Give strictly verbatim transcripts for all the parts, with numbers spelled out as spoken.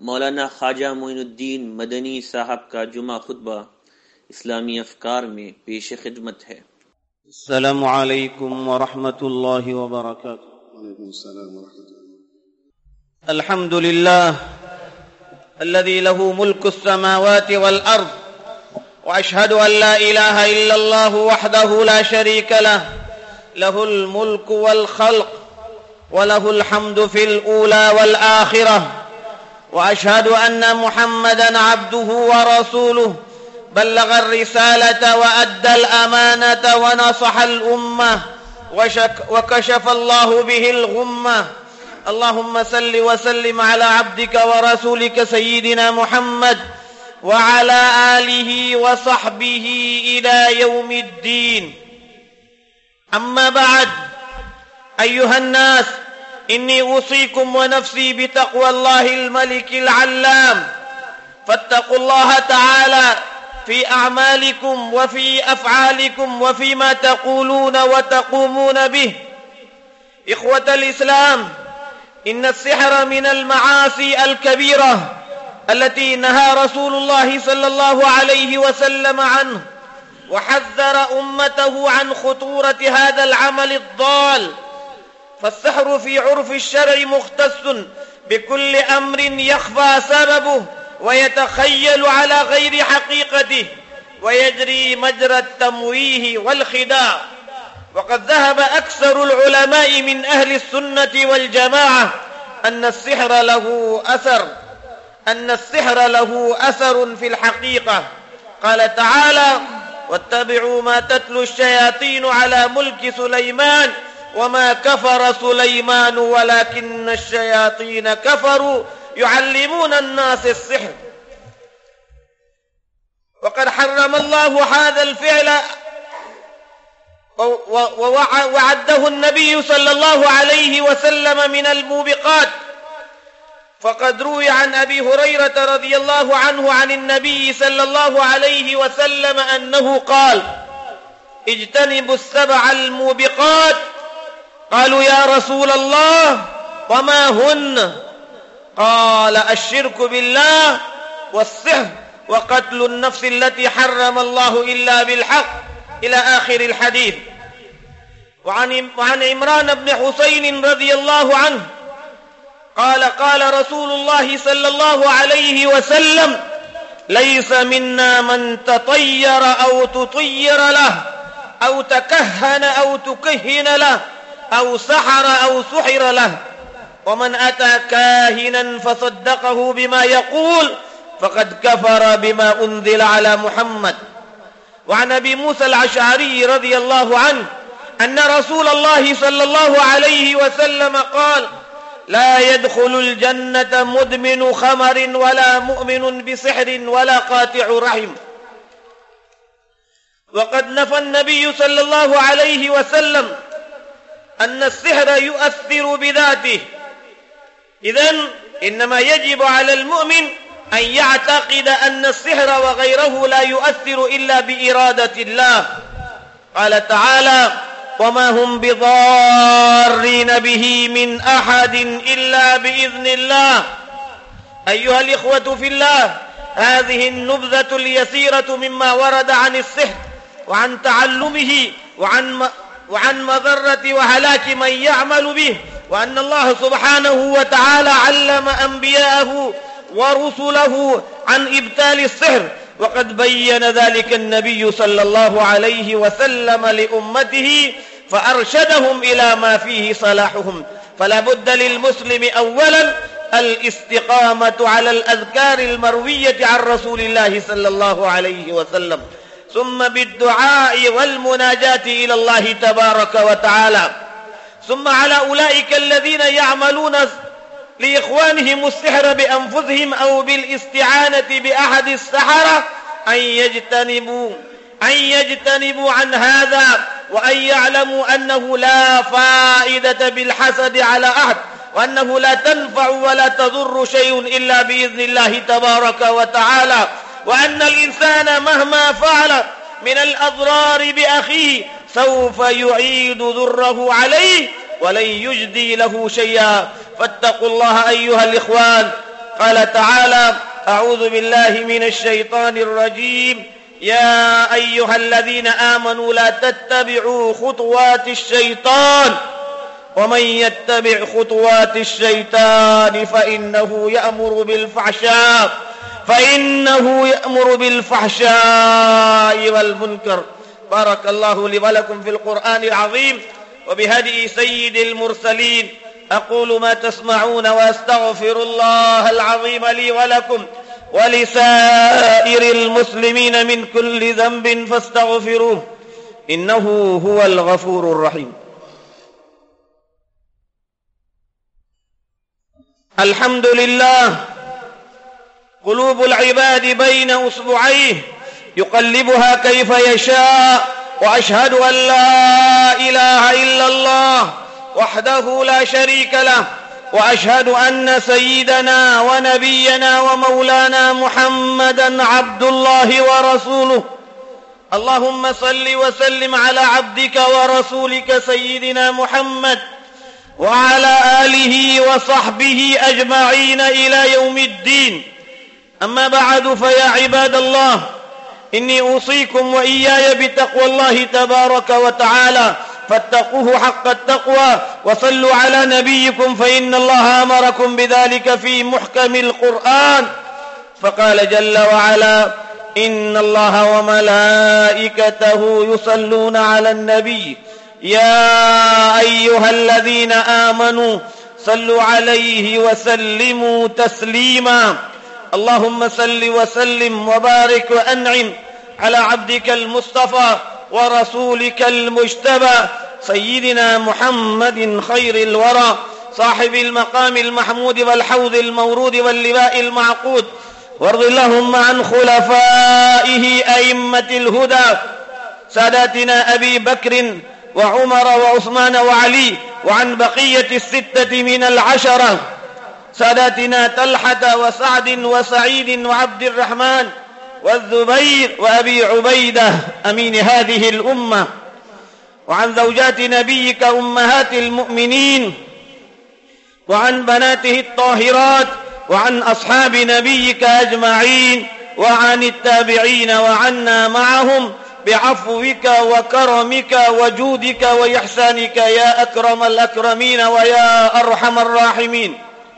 मौलाना ख्वाजा मोइनुद्दीन मदनी साहब का जुमा खुतबा इस्लामी अफकार में पेश खिदमत है। अस्सलामु अलैकुम व रहमतुल्लाहि व बरकातुहू। वालेकुम अस्सलाम व रहमतुल्लाह। अल्हम्दुलिल्लाह अल्लज़ी लहू मुल्कु अस्समावाति वल अर्द व अशहदु अन ला इलाहा इल्लल्लाहु वहदहू ला शरीका लह लहुल मुल्कु वल खल्क़ व लहुल हम्दु फिल ऊला वल आखिरह وأشهد أن محمدًا عبده ورسوله بلغ الرسالة وأدى الأمانة ونصح الأمة وكشف الله به الغمة. اللهم صل وسلم على عبدك ورسولك سيدنا محمد وعلى آله وصحبه إلى يوم الدين. أما بعد، أيها الناس، إني أوصيكم ونفسي بتقوى الله الملك العلام، فاتقوا الله تعالى في أعمالكم وفي أفعالكم وفيما تقولون وتقومون به. إخوة الإسلام، إن السحر من المعاصي الكبيرة التي نهى رسول الله صلى الله عليه وسلم عنه، وحذر أمته عن خطورة هذا العمل الضال. فالسحر في عرف الشرع مختص بكل أمر يخفى سببه ويتخيل على غير حقيقته ويجري مجرى التمويه والخداع. وقد ذهب أكثر العلماء من أهل السنة والجماعة أن السحر له أثر أن السحر له أثر في الحقيقة. قال تعالى: واتبعوا ما تتلو الشياطين على ملك سليمان وما كفر سليمان ولكن الشياطين كفروا يعلمون الناس السحر. وقد حرم الله هذا الفعل ووعده النبي صلى الله عليه وسلم من الموبقات. فقد روي عن أبي هريرة رضي الله عنه عن النبي صلى الله عليه وسلم أنه قال: اجتنبوا السبع الموبقات. قالوا: يا رسول الله وما هن؟ قال: الشرك بالله والسحر وقتل النفس التي حرم الله إلا بالحق، إلى آخر الحديث. وعن, وعن عمران بن حسين رضي الله عنه قال: قال رسول الله صلى الله عليه وسلم: ليس منا من تطير أو تطير له أو تكهن أو تكهن له أو سحر أو سحر له، ومن أتى كاهنا فصدقه بما يقول فقد كفر بما أنزل على محمد. وعن أبي موسى الأشعري رضي الله عنه أن رسول الله صلى الله عليه وسلم قال: لا يدخل الجنة مدمن خمر ولا مؤمن بسحر ولا قاطع رحم. وقد نفى النبي صلى الله عليه وسلم أن السحر يؤثر بذاته. إذن إنما يجب على المؤمن أن يعتقد أن السحر وغيره لا يؤثر إلا بإرادة الله. قال تعالى: وما هم بضارين به من أحد إلا بإذن الله. أيها الإخوة في الله، هذه النبذة اليسيرة مما ورد عن السحر وعن تعلمه وعن وعن مضرة وهلاك من يعمل به، وأن الله سبحانه وتعالى علم أنبياءه ورسله عن إبطال السحر، وقد بين ذلك النبي صلى الله عليه وسلم لأمته فأرشدهم إلى ما فيه صلاحهم. فلا بد للمسلم أولا الاستقامة على الأذكار المروية عن رسول الله صلى الله عليه وسلم، ثم بالدعاء والمناجاة إلى الله تبارك وتعالى، ثم على أولئك الذين يعملون لإخوانهم السحر بأنفسهم أو بالاستعانة بأحد السحرة أن يجتنبوا أن يجتنبوا عن هذا، وأن يعلموا أنه لا فائدة بالحسد على أحد، وأنه لا تنفع ولا تضر شيء إلا بإذن الله تبارك وتعالى، وأن الإنسان مهما فعل من الأضرار بأخيه سوف يعيد ضره عليه ولن يجدي له شيئا. فاتقوا الله أيها الإخوان، قال تعالى: أعوذ بالله من الشيطان الرجيم: يا أيها الذين آمنوا لا تتبعوا خطوات الشيطان ومن يتبع خطوات الشيطان فإنه يأمر بالفحشاء فإنه يأمر بالفحشاء والمنكر. بارك الله لي ولكم في القرآن العظيم وبهدي سيد المرسلين. أقول ما تسمعون وأستغفر الله العظيم لي ولكم ولسائر المسلمين من كل ذنب فاستغفروه إنه هو الغفور الرحيم. الحمد لله. قلوب العباد بين أصبعيه يقلبها كيف يشاء، وأشهد أن لا إله إلا الله وحده لا شريك له، وأشهد أن سيدنا ونبينا ومولانا محمدا عبد الله ورسوله. اللهم صل وسلم على عبدك ورسولك سيدنا محمد وعلى آله وصحبه أجمعين إلى يوم الدين. أما بعد، فيا عباد الله، إني أوصيكم وإياي بتقوى الله تبارك وتعالى، فاتقوه حق التقوى وصلوا على نبيكم، فإن الله أمركم بذلك في محكم القرآن، فقال جل وعلا: إن الله وملائكته يصلون على النبي يا أيها الذين آمنوا صلوا عليه وسلموا تسليما. اللهم صل وسلم وبارك وأنعم على عبدك المصطفى ورسولك المجتبى سيدنا محمد خير الورى، صاحب المقام المحمود والحوض المورود واللواء المعقود. وارض اللهم عن خلفائه أئمة الهدى ساداتنا أبي بكر وعمر وعثمان وعلي، وعن بقية الستة من العشرة ساداتنا طلحة وسعد وسعيد وعبد الرحمن والزبير وأبي عبيدة أمين هذه الأمة، وعن زوجات نبيك أمهات المؤمنين، وعن بناته الطاهرات، وعن أصحاب نبيك أجمعين، وعن التابعين، وعنا معهم بعفوك وكرمك وجودك وإحسانك يا أكرم الأكرمين ويا أرحم الراحمين.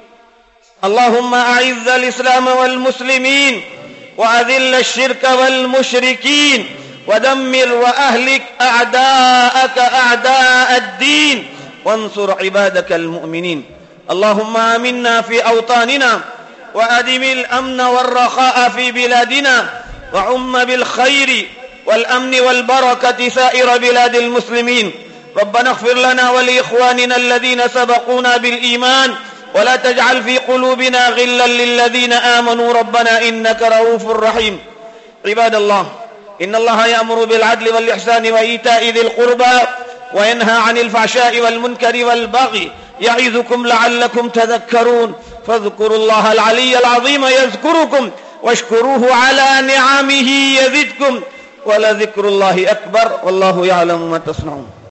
اللهم أعز الإسلام والمسلمين وأذل الشرك والمشركين ودمر وأهلك أعداءك أعداء الدين وانصر عبادك المؤمنين. اللهم آمنا في أوطاننا وأدم الأمن والرخاء في بلادنا، وعم بالخير والأمن والبركة سائر بلاد المسلمين. ربنا اغفر لنا ولإخواننا الذين سبقونا بالإيمان، ولا تجعل في قلوبنا غلا للذين آمنوا ربنا إنك رؤوف رحيم. عباد الله، إن الله يأمر بالعدل والإحسان وإيتاء ذي القربى وينهى عن الفحشاء والمنكر والبغي يعظكم لعلكم تذكرون. فاذكروا الله العلي العظيم يذكركم واشكروه على نعمه يزدكم ولذكر الله أكبر والله يعلم ما تصنعون.